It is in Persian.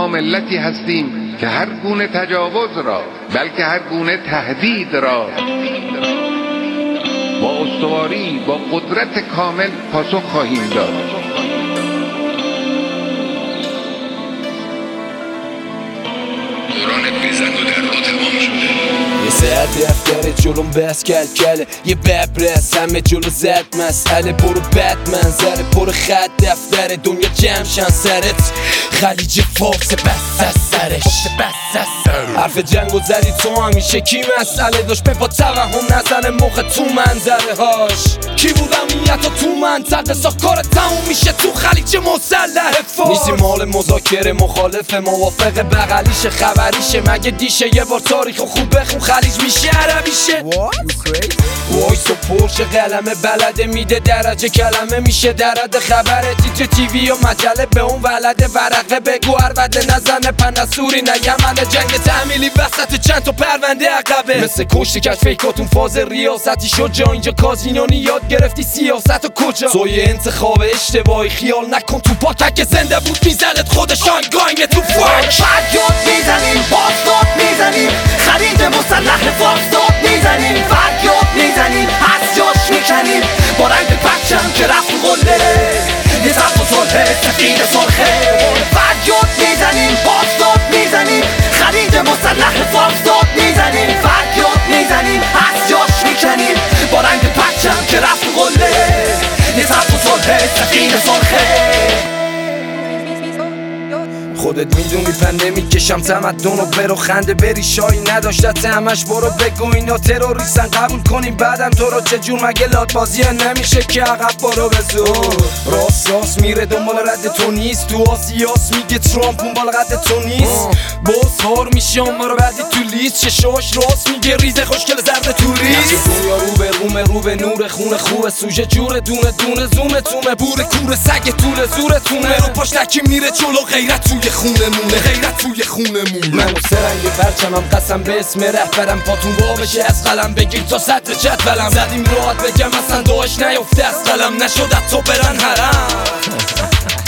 ما ملتی هستیم که هر گونه تجاوز را بلکه هر گونه تهدید را با استواری با قدرت کامل پاسخ خواهیم داد. دوران بیزن و درد تمام شده. یه ساعت دفتر جلوم بس کله یه ببرس همه جلو زد مسئله برو بتمن زره برو خط دفتر دنیا جمشن سرت خلیج فارس بس از سرش حرف جنگ و زدی تو همیشه کی مسئله داشت به با توهم نزنه موقع تو منظره هاش کی بود امنیت و تو منطقه ساخت کار تموم میشه تو خلیج مسلح فارس نیستی مال مذاکره مخالف موافق بغلیش خبریشه مگه دیشه یه بار تاریخ خوب بخون خلیج میشه عربیشه وایس و پرش قلمه بلده میده درجه کلمه میشه درد خبره تیتر تیوی و مجله به اون ولده ورقه بگو عربده نزنه پنسوری نه یمنه جنگ تعمیلی وسط چند تا پرونده عقبه مثل کشتی کش فیکاتون فاز ریاستی شد جا اینجا کازینونی یاد گرفتی سیاست و کجا توی انتخاب اشتباهی خیال نکن تو پاکک زنده بود میزنت خودش آنگاینگ تو فاک فریاد میزنیم بازداد میزنیم خرید مسلح فارساد میزنیم فریاد میزنیم از جاش میکنیم با رنگ پرچم که رفت قله نظام و صلح سفید سرخه فریاد میزنیم بازداد میزنیم خرید مسلح فارساد میزنیم فریاد میزنیم از جاش میکنیم با رنگ پرچم که رفت قله نظام و صلح سفید سرخه خودت میدونی پنده میکشم تمدن و برو خنده بری شایی نداشتت همش برو بگو اینا تروریستن قبول کنیم بعدم تو رو چجور مگه لات بازیه نمیشه که عقب برو به زور راست میره دنبال رد تو نیست تو آسیاس میگه ترامپ اون بالا قد تو نیست باز هار میشه ما رو بعدی تو لیست چشاش راست میگه ریزه خوشگل زرد توریست دنیا رو به نور خونه خوبه سوژه جوره دونه زومه تومه بور کوره سگ طول زورتونه رو پاش تکی میره جلو غیرت توی خونمونه غیرت توی خونمونه من و سرنگ پرچمم قسم به اسم رهبرم پاتون با بشه از قلم بگیر تا صدر جدولم زدیم راحت بگم اصلا داعش نیفته از قلم نشد تا برن حرم